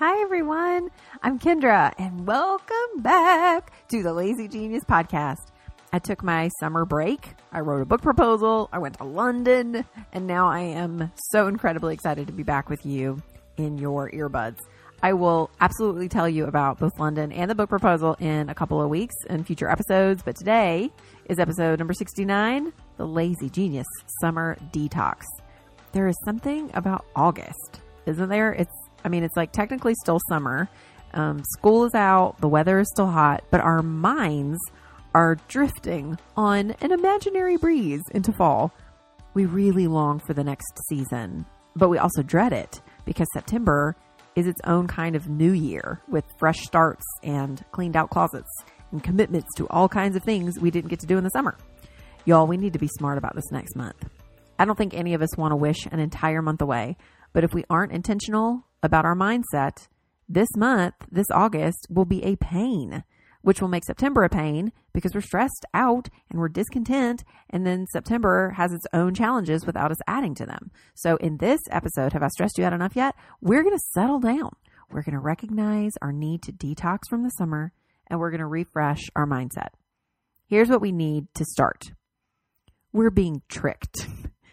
Hi, everyone. I'm Kendra, and welcome back to the Lazy Genius podcast. I took my summer break. I wrote a book proposal. I went to London, and now I am so incredibly excited to be back with you in your earbuds. I will absolutely tell you about both London and the book proposal in a couple of weeks in future episodes, but today is episode number 69, the Lazy Genius Summer Detox. There is something about August, isn't there? It's like technically still summer. School is out. The weather is still hot, but our minds are drifting on an imaginary breeze into fall. We really long for the next season, but we also dread it because September is its own kind of new year with fresh starts and cleaned out closets and commitments to all kinds of things we didn't get to do in the summer. Y'all, we need to be smart about this next month. I don't think any of us want to wish an entire month away, but if we aren't intentional about our mindset, this month, this August, will be a pain, which will make September a pain because we're stressed out and we're discontent. And then September has its own challenges without us adding to them. So in this episode, have I stressed you out enough yet? We're going to settle down. We're going to recognize our need to detox from the summer, and we're going to refresh our mindset. Here's what we need to start. We're being tricked.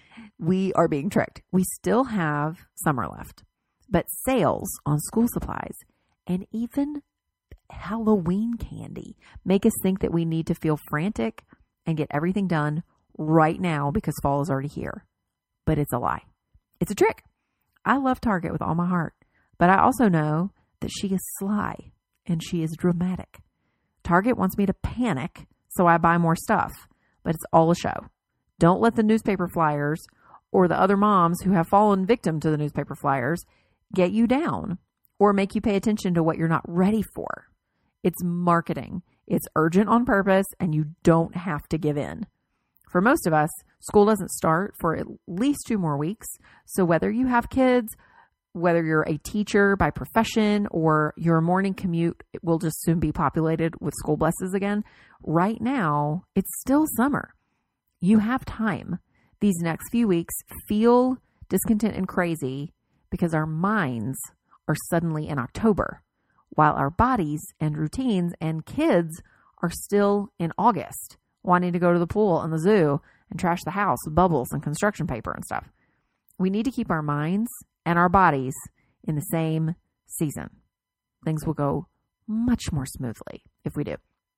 We are being tricked. We still have summer left, but sales on school supplies and even Halloween candy make us think that we need to feel frantic and get everything done right now because fall is already here. But it's a lie. It's a trick. I love Target with all my heart, but I also know that she is sly and she is dramatic. Target wants me to panic, so I buy more stuff, but it's all a show. Don't let the newspaper flyers or the other moms who have fallen victim to the newspaper flyers get you down or make you pay attention to what you're not ready for. It's marketing. It's urgent on purpose, and you don't have to give in. For most of us, school doesn't start for at least 2 more weeks. So whether you have kids, whether you're a teacher by profession, or your morning commute will just soon be populated with school buses again, right now, it's still summer. You have time. These next few weeks feel discontent and crazy because our minds are suddenly in October, while our bodies and routines and kids are still in August, wanting to go to the pool and the zoo and trash the house with bubbles and construction paper and stuff. We need to keep our minds and our bodies in the same season. Things will go much more smoothly if we do.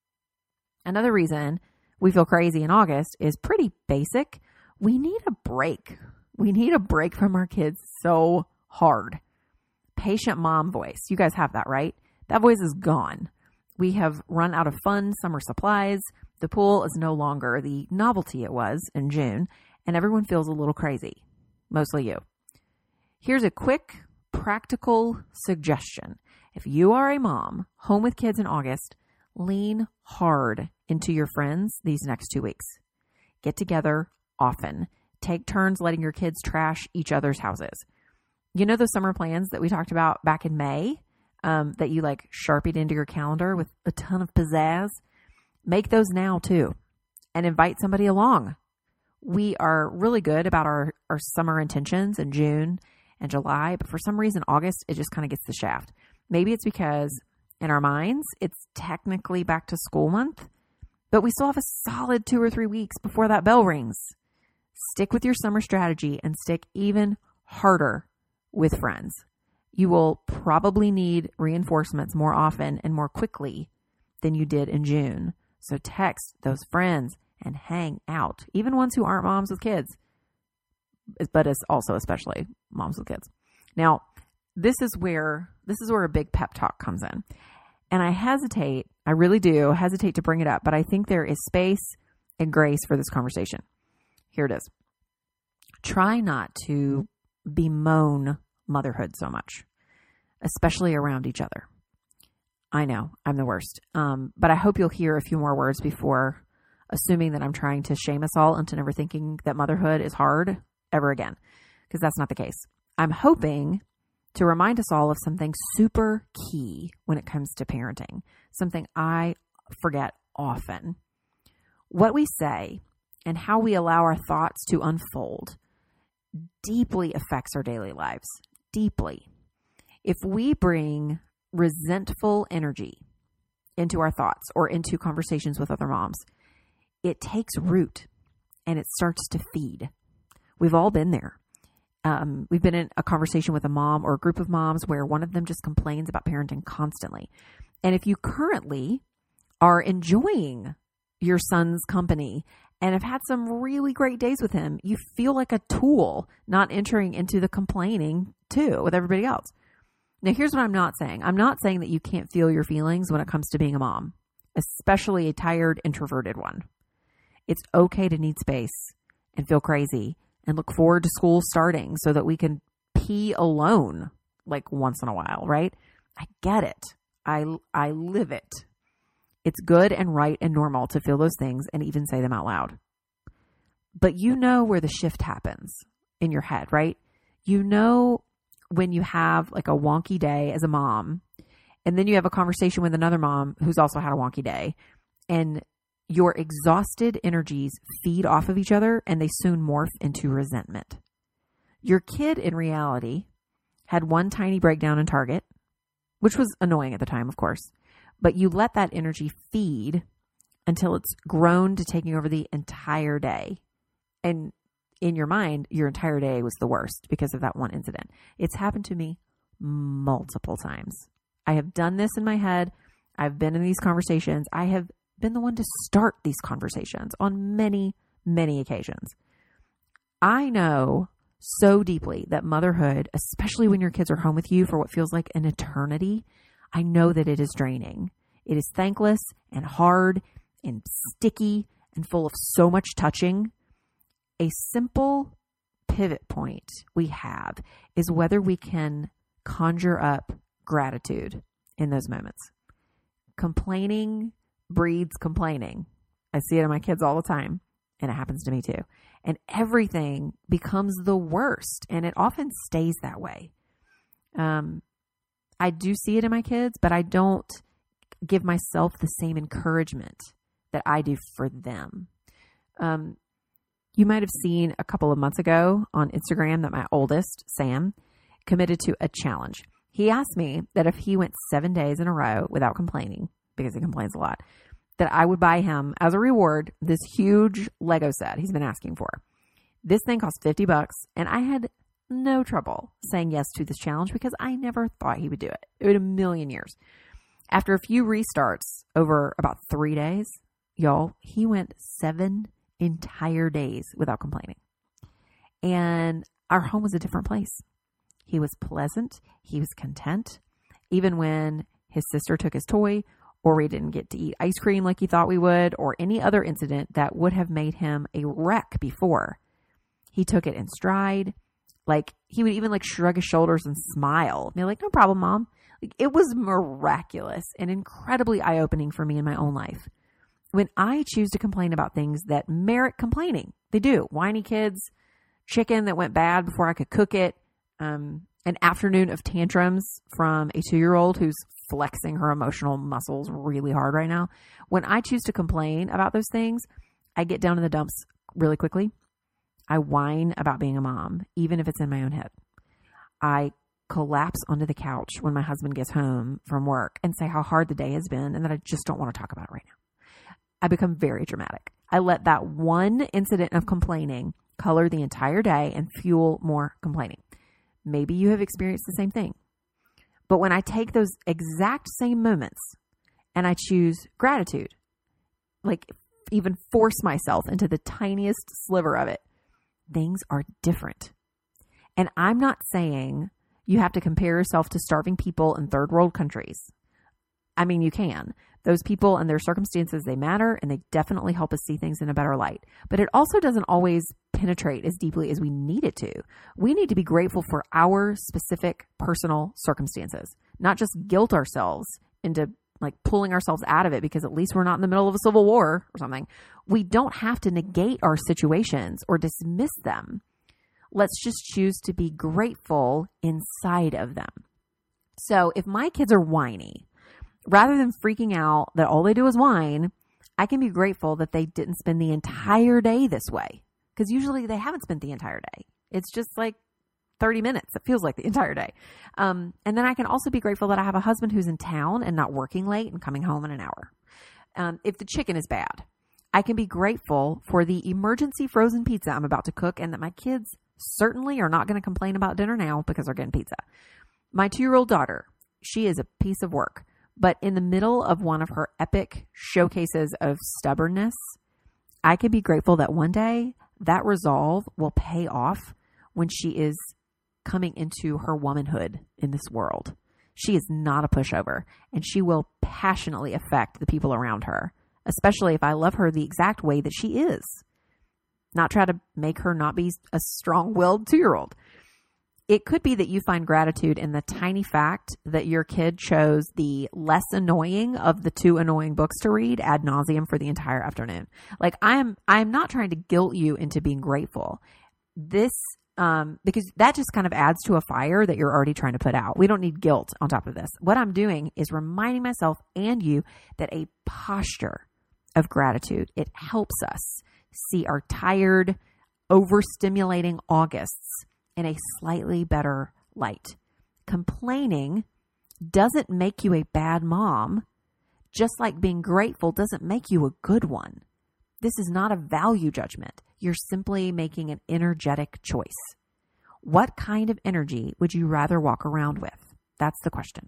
Another reason we feel crazy in August is pretty basic. We need a break. We need a break from our kids so hard. Patient mom voice. You guys have that, right? That voice is gone. We have run out of fun summer supplies. The pool is no longer the novelty it was in June, and everyone feels a little crazy. Mostly you. Here's a quick, practical suggestion. If you are a mom home with kids in August, lean hard into your friends these next 2 weeks. Get together often. Take turns letting your kids trash each other's houses. You know those summer plans that we talked about back in May that you Sharpied into your calendar with a ton of pizzazz? Make those now too and invite somebody along. We are really good about our summer intentions in June and July, but for some reason, August, it just kind of gets the shaft. Maybe it's because in our minds, it's technically back to school month, but we still have a solid 2 or 3 weeks before that bell rings. Stick with your summer strategy and stick even harder with friends. You will probably need reinforcements more often and more quickly than you did in June. So text those friends and hang out, even ones who aren't moms with kids, but it's also especially moms with kids. Now, this is where a big pep talk comes in. And I really do hesitate to bring it up, but I think there is space and grace for this conversation. Here it is. Try not to bemoan motherhood so much, especially around each other. I know I'm the worst, but I hope you'll hear a few more words before assuming that I'm trying to shame us all into never thinking that motherhood is hard ever again, because that's not the case. I'm hoping to remind us all of something super key when it comes to parenting, something I forget often. What we say and how we allow our thoughts to unfold deeply affects our daily lives. Deeply. If we bring resentful energy into our thoughts or into conversations with other moms, it takes root and it starts to feed. We've all been there. We've been in a conversation with a mom or a group of moms where one of them just complains about parenting constantly. And if you currently are enjoying your son's company and have had some really great days with him, you feel like a tool not entering into the complaining too with everybody else. Now, here's what I'm not saying. I'm not saying that you can't feel your feelings when it comes to being a mom, especially a tired, introverted one. It's okay to need space and feel crazy and look forward to school starting so that we can pee alone like once in a while, right? I get it. I live it. It's good and right and normal to feel those things and even say them out loud. But you know where the shift happens in your head, right? You know when you have like a wonky day as a mom, and then you have a conversation with another mom who's also had a wonky day, and your exhausted energies feed off of each other and they soon morph into resentment. Your kid in reality had one tiny breakdown in Target, which was annoying at the time, of course, but you let that energy feed until it's grown to taking over the entire day. And in your mind, your entire day was the worst because of that one incident. It's happened to me multiple times. I have done this in my head. I've been in these conversations. I have been the one to start these conversations on many, many occasions. I know so deeply that motherhood, especially when your kids are home with you for what feels like an eternity, I know that it is draining. It is thankless and hard and sticky and full of so much touching. A simple pivot point we have is whether we can conjure up gratitude in those moments. Complaining breeds complaining. I see it in my kids all the time, and it happens to me too. And everything becomes the worst, and it often stays that way. I do see it in my kids, but I don't give myself the same encouragement that I do for them. You might have seen a couple of months ago on Instagram that my oldest, Sam, committed to a challenge. He asked me that if he went 7 days in a row without complaining, because he complains a lot, that I would buy him as a reward this huge Lego set he's been asking for. This thing cost $50, and I had no trouble saying yes to this challenge because I never thought he would do it in a million years. After a few restarts over about 3 days, y'all, he went 7 entire days without complaining. And our home was a different place. He was pleasant. He was content. Even when his sister took his toy, or we didn't get to eat ice cream like he thought we would, or any other incident that would have made him a wreck before, he took it in stride. Like, he would even like shrug his shoulders and smile. And they're like, no problem, Mom. Like, it was miraculous and incredibly eye-opening for me in my own life. When I choose to complain about things that merit complaining, they do. Whiny kids, chicken that went bad before I could cook it, an afternoon of tantrums from a 2-year-old who's flexing her emotional muscles really hard right now. When I choose to complain about those things, I get down in the dumps really quickly. I whine about being a mom, even if it's in my own head. I collapse onto the couch when my husband gets home from work and say how hard the day has been and that I just don't want to talk about it right now. I become very dramatic. I let that one incident of complaining color the entire day and fuel more complaining. Maybe you have experienced the same thing. But when I take those exact same moments and I choose gratitude, like even force myself into the tiniest sliver of it, things are different. And I'm not saying you have to compare yourself to starving people in third world countries. I mean, you can. Those people and their circumstances, they matter, and they definitely help us see things in a better light. But it also doesn't always penetrate as deeply as we need it to. We need to be grateful for our specific personal circumstances, not just guilt ourselves into like pulling ourselves out of it because at least we're not in the middle of a civil war or something. We don't have to negate our situations or dismiss them. Let's just choose to be grateful inside of them. So if my kids are whiny, rather than freaking out that all they do is whine, I can be grateful that they didn't spend the entire day this way. Because usually they haven't spent the entire day. It's just like 30 minutes. It feels like the entire day. And then I can also be grateful that I have a husband who's in town and not working late and coming home in an hour. If the chicken is bad, I can be grateful for the emergency frozen pizza I'm about to cook, and that my kids certainly are not going to complain about dinner now because they're getting pizza. My 2-year-old daughter, she is a piece of work, but in the middle of one of her epic showcases of stubbornness, I can be grateful that one day that resolve will pay off when she is coming into her womanhood in this world. She is not a pushover, and she will passionately affect the people around her, especially if I love her the exact way that she is. Not try to make her not be a strong-willed 2-year-old. It could be that you find gratitude in the tiny fact that your kid chose the less annoying of the 2 annoying books to read ad nauseum for the entire afternoon. Like I'm not trying to guilt you into being grateful. This, because that just kind of adds to a fire that you're already trying to put out. We don't need guilt on top of this. What I'm doing is reminding myself and you that a posture of gratitude, it helps us see our tired, overstimulating Augusts in a slightly better light. Complaining doesn't make you a bad mom, just like being grateful doesn't make you a good one. This is not a value judgment. You're simply making an energetic choice. What kind of energy would you rather walk around with? That's the question.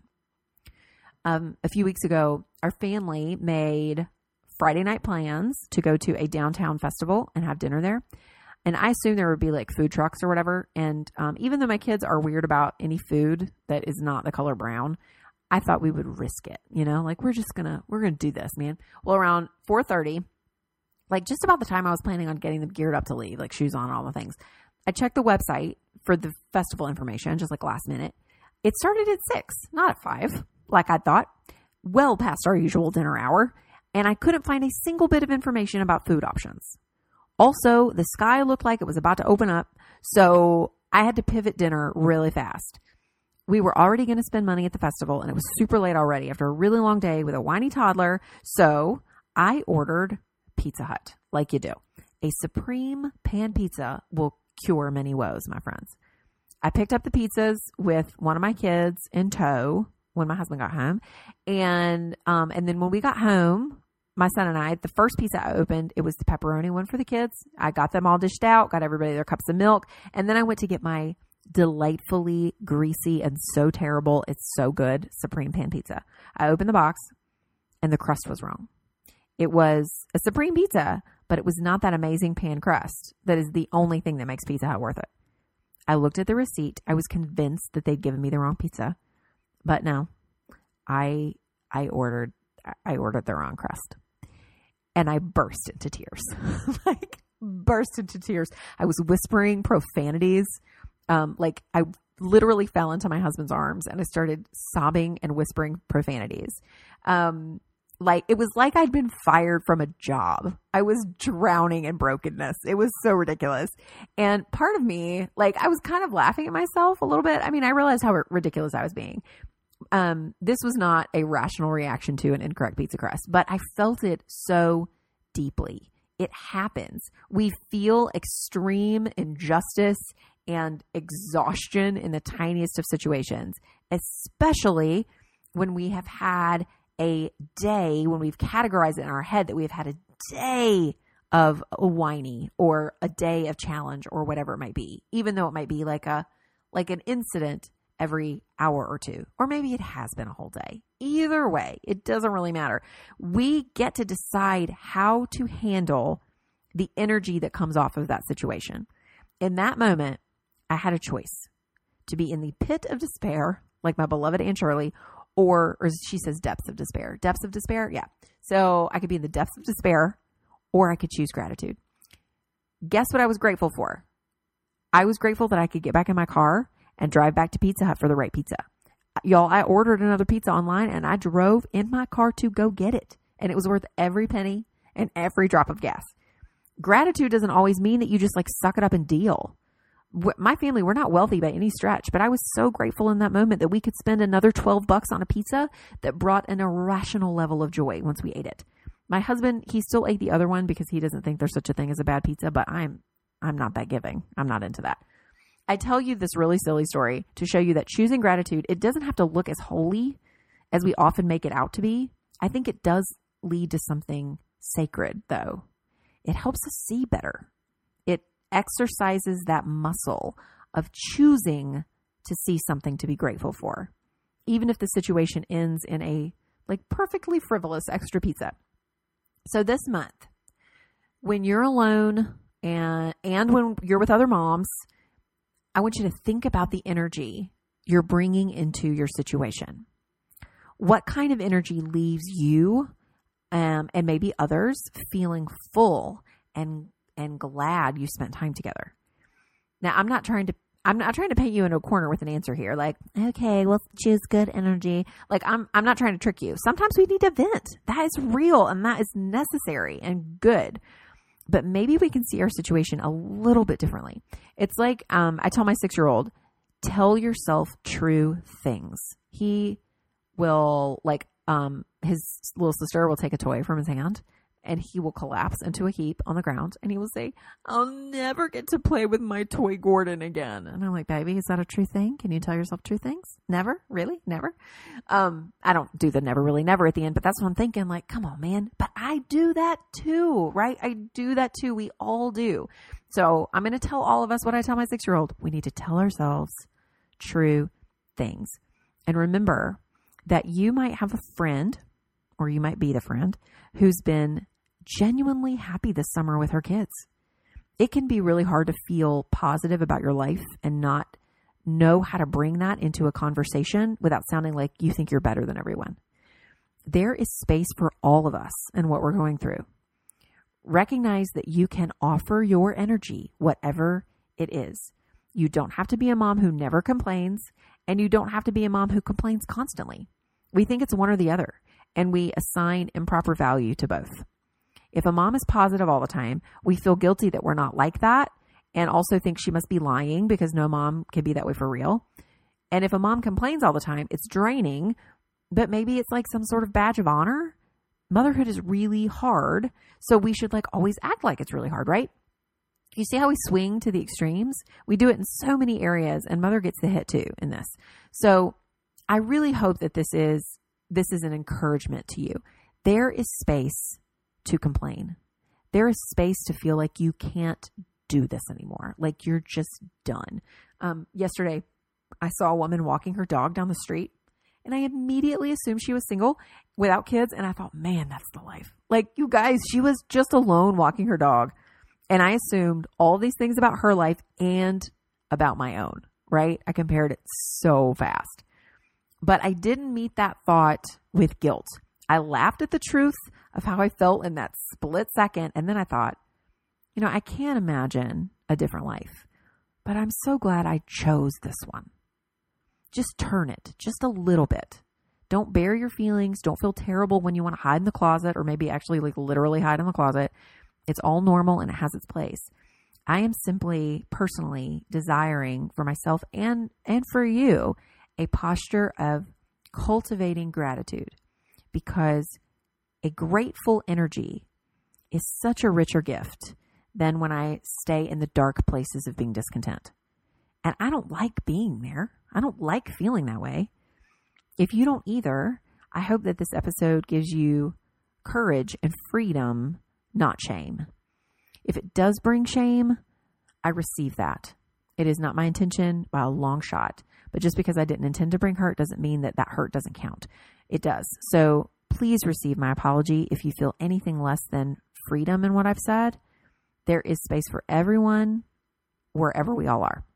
A few weeks ago, our family made Friday night plans to go to a downtown festival and have dinner there. And I assume there would be like food trucks or whatever. And even though my kids are weird about any food that is not the color brown, I thought we would risk it. You know, like we're going to do this, man. Well, around 4:30, like just about the time I was planning on getting them geared up to leave, like shoes on and all the things, I checked the website for the festival information, just like last minute. It started at 6, not at 5, like I thought, well past our usual dinner hour. And I couldn't find a single bit of information about food options. Also, the sky looked like it was about to open up, so I had to pivot dinner really fast. We were already going to spend money at the festival, and it was super late already after a really long day with a whiny toddler, so I ordered Pizza Hut, like you do. A supreme pan pizza will cure many woes, my friends. I picked up the pizzas with one of my kids in tow when my husband got home, and then when we got home, my son and I, the first pizza I opened, it was the pepperoni one for the kids. I got them all dished out, got everybody their cups of milk. And then I went to get my delightfully greasy and so terrible, it's so good, Supreme Pan Pizza. I opened the box and the crust was wrong. It was a Supreme Pizza, but it was not that amazing pan crust. That is the only thing that makes Pizza Hut worth it. I looked at the receipt. I was convinced that they'd given me the wrong pizza, but no, I ordered the wrong crust. And I burst into tears, burst into tears. I was whispering profanities. I literally fell into my husband's arms and I started sobbing and whispering profanities. It was like I'd been fired from a job. I was drowning in brokenness. It was so ridiculous. And part of me, I was kind of laughing at myself a little bit. I mean, I realized how ridiculous I was being. This was not a rational reaction to an incorrect pizza crust, but I felt it so deeply. It happens. We feel extreme injustice and exhaustion in the tiniest of situations, especially when we have had a day, when we've categorized it in our head that we've had a day of a whiny or a day of challenge or whatever it might be, even though it might be like an incident every hour or two, or maybe it has been a whole day. Either way, it doesn't really matter. We get to decide how to handle the energy that comes off of that situation. In that moment, I had a choice to be in the pit of despair, like my beloved Aunt Shirley, or she says depths of despair. Depths of despair? Yeah. So I could be in the depths of despair, or I could choose gratitude. Guess what I was grateful for? I was grateful that I could get back in my car and drive back to Pizza Hut for the right pizza. Y'all, I ordered another pizza online and I drove in my car to go get it. And it was worth every penny and every drop of gas. Gratitude doesn't always mean that you just suck it up and deal. My family, we're not wealthy by any stretch, but I was so grateful in that moment that we could spend another $12 on a pizza that brought an irrational level of joy once we ate it. My husband, he still ate the other one because he doesn't think there's such a thing as a bad pizza, but I'm not that giving. I'm not into that. I tell you this really silly story to show you that choosing gratitude, it doesn't have to look as holy as we often make it out to be. I think it does lead to something sacred, though. It helps us see better. It exercises that muscle of choosing to see something to be grateful for, even if the situation ends in a perfectly frivolous extra pizza. So this month, when you're alone and when you're with other moms, I want you to think about the energy you're bringing into your situation. What kind of energy leaves you and maybe others feeling full and glad you spent time together? Now, I'm not trying to paint you into a corner with an answer here. Okay, well, choose good energy. I'm not trying to trick you. Sometimes we need to vent. That is real and that is necessary and good. But maybe we can see our situation a little bit differently. It's like, I tell my 6-year-old, tell yourself true things. He will his little sister will take a toy from his hand and he will collapse into a heap on the ground and he will say, I'll never get to play with my toy Gordon again. And I'm like, baby, is that a true thing? Can you tell yourself true things? Never? Really? Never? I don't do the never really never at the end, but that's what I'm thinking. Come on, man. But I do that too, right? I do that too. We all do. So I'm going to tell all of us what I tell my 6-year-old. We need to tell ourselves true things. And remember that you might have a friend, or you might be the friend, who's been genuinely happy this summer with her kids. It can be really hard to feel positive about your life and not know how to bring that into a conversation without sounding like you think you're better than everyone. There is space for all of us and what we're going through. Recognize that you can offer your energy, whatever it is. You don't have to be a mom who never complains, and you don't have to be a mom who complains constantly. We think it's one or the other, and we assign improper value to both. If a mom is positive all the time, we feel guilty that we're not like that, and also think she must be lying because no mom can be that way for real. And if a mom complains all the time, it's draining, but maybe it's like some sort of badge of honor. Motherhood is really hard, so we should always act like it's really hard, right? You see how we swing to the extremes? We do it in so many areas, and mother gets the hit too in this. So I really hope that this is an encouragement to you. There is space to complain. There is space to feel like you can't do this anymore. Like you're just done. Yesterday, I saw a woman walking her dog down the street, and I immediately assumed she was single without kids. And I thought, man, that's the life. You guys, she was just alone walking her dog. And I assumed all these things about her life and about my own, right? I compared it so fast. But I didn't meet that thought with guilt. I laughed at the truth of how I felt in that split second. And then I thought, I can't imagine a different life, but I'm so glad I chose this one. Just turn it just a little bit. Don't bear your feelings. Don't feel terrible when you want to hide in the closet, or maybe actually literally hide in the closet. It's all normal and it has its place. I am simply personally desiring for myself and for you a posture of cultivating gratitude, because a grateful energy is such a richer gift than when I stay in the dark places of being discontent. And I don't like being there. I don't like feeling that way. If you don't either, I hope that this episode gives you courage and freedom, not shame. If it does bring shame, I receive that. It is not my intention by a long shot. But just because I didn't intend to bring hurt doesn't mean that hurt doesn't count. It does. So please receive my apology if you feel anything less than freedom in what I've said. There is space for everyone, wherever we all are.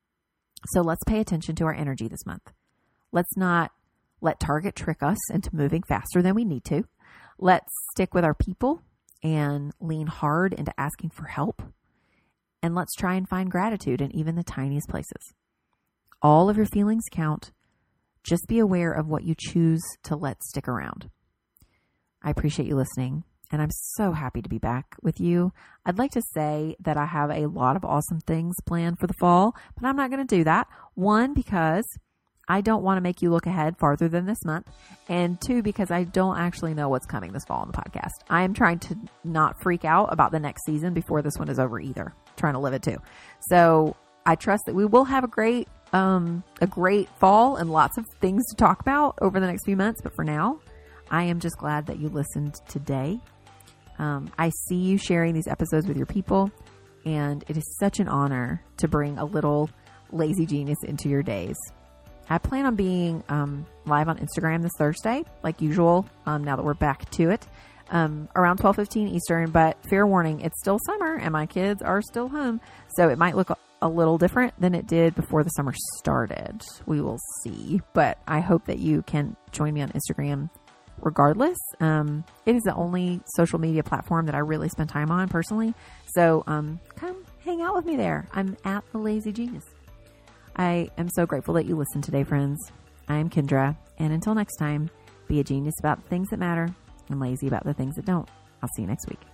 So let's pay attention to our energy this month. Let's not let Target trick us into moving faster than we need to. Let's stick with our people and lean hard into asking for help. And let's try and find gratitude in even the tiniest places. All of your feelings count. Just be aware of what you choose to let stick around. I appreciate you listening, and I'm so happy to be back with you. I'd like to say that I have a lot of awesome things planned for the fall, but I'm not going to do that. One, because I don't want to make you look ahead farther than this month. And two, because I don't actually know what's coming this fall on the podcast. I am trying to not freak out about the next season before this one is over either. I'm trying to live it too. So I trust that we will have a great fall and lots of things to talk about over the next few months. But for now, I am just glad that you listened today. I see you sharing these episodes with your people, and it is such an honor to bring a little lazy genius into your days. I plan on being live on Instagram this Thursday, like usual, now that we're back to it, around 12:15 Eastern. But fair warning, it's still summer and my kids are still home, so it might look a little different than it did before the summer started. We will see, but I hope that you can join me on Instagram regardless. It is the only social media platform that I really spend time on personally, so come hang out with me there. I'm at The Lazy Genius. I am so grateful that you listened today, friends. I am Kendra, and until next time, be a genius about the things that matter and lazy about the things that don't. I'll see you next week.